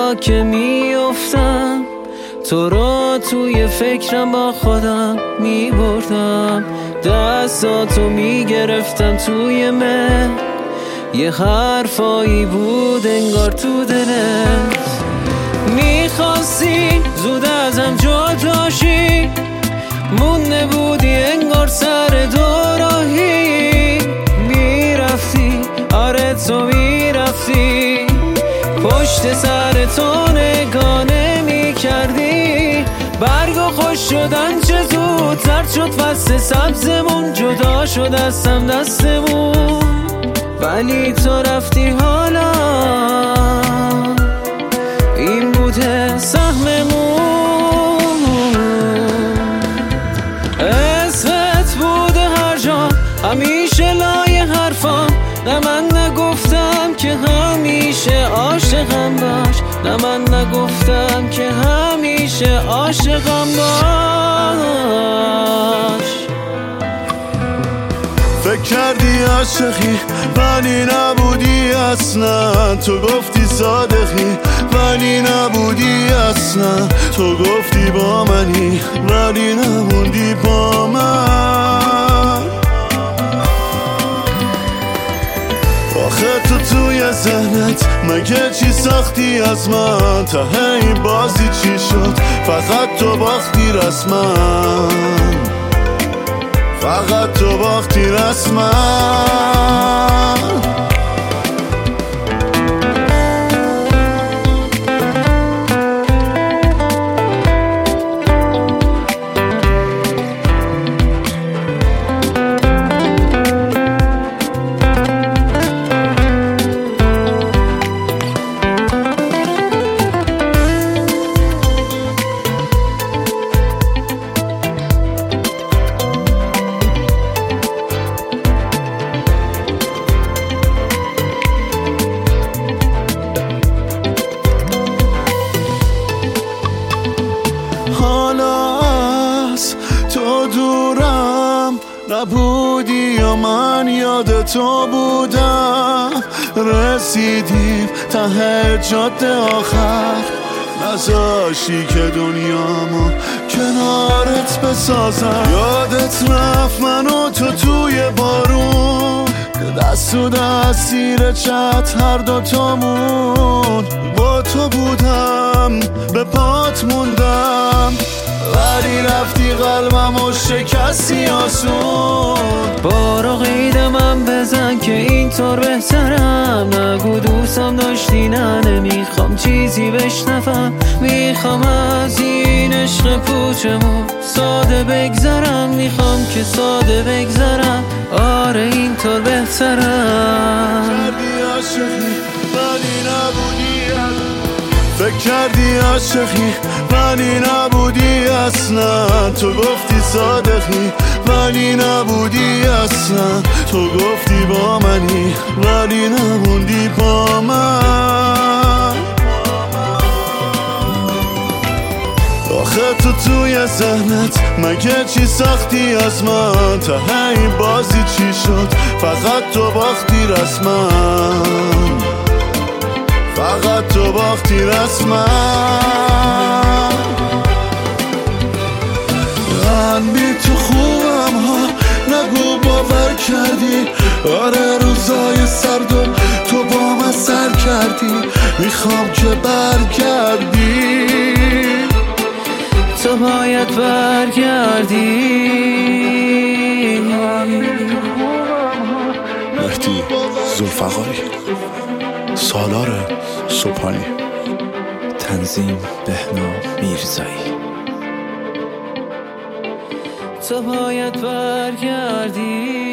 شبا که میافتم تو رو توی فکرم با خودم میبردم، دستاتو میگرفتم توی من، یه حرفایی بود انگار تو دلت میخواستی زود ازم جداشی، مونده بودی انگار سر دوراهی، میرفتی آره تو میرفتی پشت سر تو نگاه نمی‌کردی، برگا خوش شدن چه زود زرد شد فصل سبزمون، جدا شد دستم دستمون ولی تو رفتی، حالا این بوده سهممون، اسمت بوده هر جا همیشه لای حرفام، نه من نگفتم که همیشه عاشقم باش، نه من نگفتم که همیشه عاشقم باش. فکر کردی عاشقی ولی نبودی اصلا، تو گفتی صادقی ولی نبودی اصلا، تو گفتی با منی ولی نبودی با من. آخه تو توی ذهنت مگه چی ساختی از من، ته این بازی چی شد فقط تو باختی رسما، فقط تو باختی رسما. حالا از تو دورم نبودی یا من یاد تو بودم، رسیدیم ته جاده آخر، نذاشی که دنیامو کنارت بسازم، یادت رفت منو تو توی بارون، دست و دست زیر چت هر دوتامون، با تو بودم به پات موندم ولی رفتی قلبمو شکستی آسون، بارو قیدمم بزن که اینطور بهترم، نگو دوستم داشتی نه نمیخوام چیزی بشنفم، میخوام از این عشق پوچمون ساده بگذرم، میخوام که ساده بگذرم، آره اینطور بهترم. کردی عاشقی ولی نبودی، فکر کردی عاشقی ولی نبودی اصلا، تو گفتی صادقی ولی نبودی اصلا، تو گفتی با منی ولی نبودی با من. آخه تو توی ذهنت مگه چی ساختی از من، ته این بازی چی شد فقط تو باختی رسما، فقط تو باختی رسما. من بی تو خوبم ها نگو باور کردی، آره روزای سردو تو با من سر کردی، میخوام که برگردی، تو باید برگردی. مهدی ذوالفقاری، سالار صبحانی، تنظیم بهنام میرزایی. تو باید برگردی.